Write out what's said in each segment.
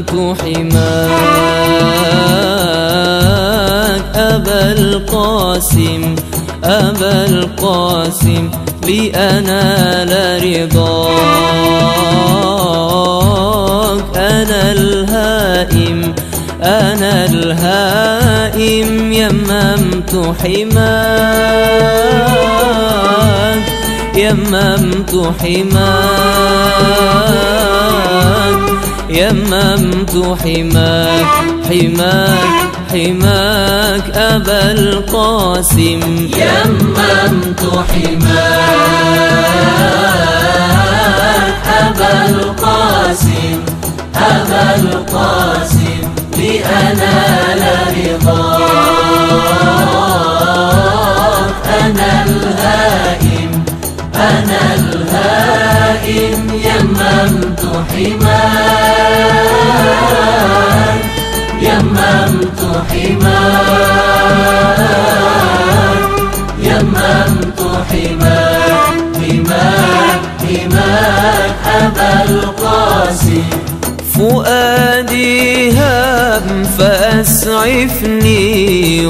يممت حماك أبا القاسم أبا القاسم لأنال رضاك. أنا الهائم أنا الهائم يممت حماك يممت حماك يممت حماك حماك حماك أبا القاسم يممت حماك أبا القاسم أبا القاسم لأنال رضاك. أنا الهائم أنا الهائم يممت حماك يممت حماك يممت حماك حماك حماك أبا القاسم. فؤادي هام فأسعفني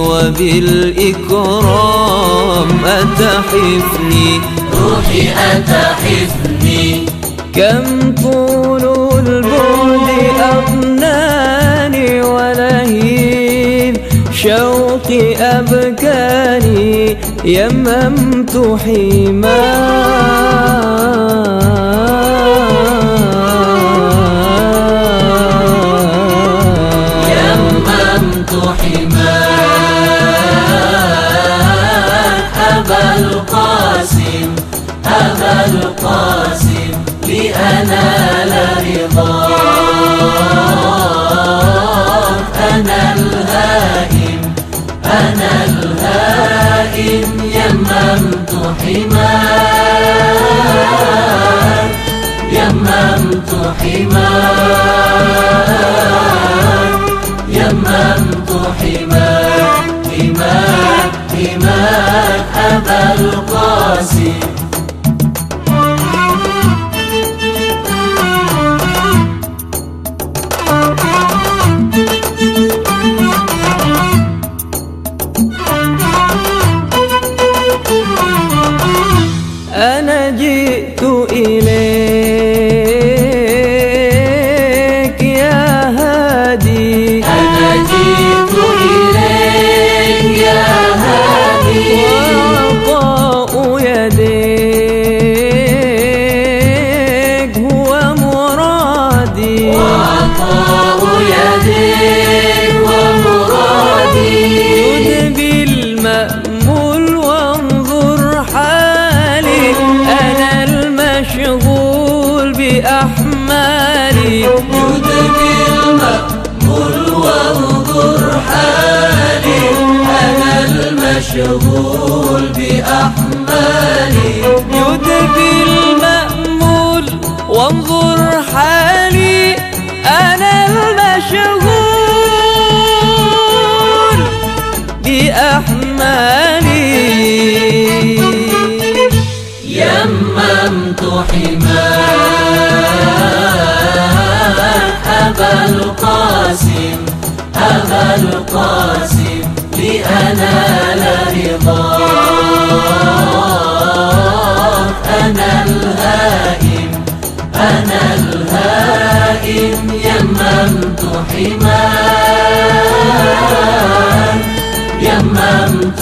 وبالإكرام أتحفني. روحي أتحفني كم طول البعد أغناني ولهيب شوقي أبكاني يممت حماك يممت حماك أبا القاسم أبا القاسم لأنال رضاك. أنا الهائم أنا الهائم يممت حماك يممت حماك يممت حماك حماك حماك أبا القاسم. أنا جئت إليك يا هادي أنا جئت إليك يا هادي وعطاء يديك هو مرادي وعطاء يديك ومرادي. يدبي المأمول وانظر حالي أنا المشغول بأحمالي. يدبي المأمول وانظر حالي أنا المشغول بأحمالي. يدبي المأمول وانظر حالي أنا المشغول بأحمالي. يممت حماك أبا القاسم أبا القاسم لأنال رضاك. أنا الهائم أنا الهائم يممت حماك يممت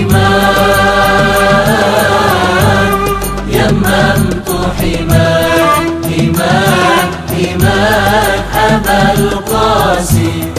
حماك يممت حماك حماك حماك أبا القاسم.